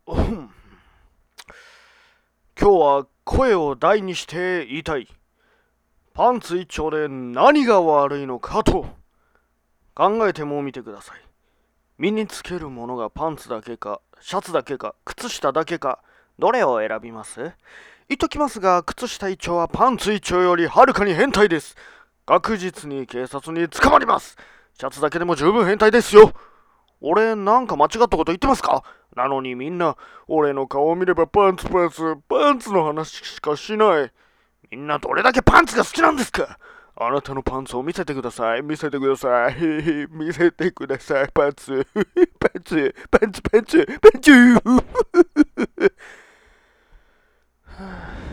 今日は声を大にして言いたい。パンツ一丁で何が悪いのかと考えてもみてください。身につけるものがパンツだけか、シャツだけか、靴下だけか、どれを選びます？言っときますが、靴下一丁はパンツ一丁よりはるかに変態です。確実に警察に捕まります。シャツだけでも十分変態ですよ。俺なんか間違ったこと言ってますか？なのにみんな俺の顔を見ればパンツの話しかしない。みんなどれだけパンツが好きなんですか？あなたのパンツを見せてください。見せてください。見せてください。パンツ。パンツ。パンツ。パンツ。パンツ。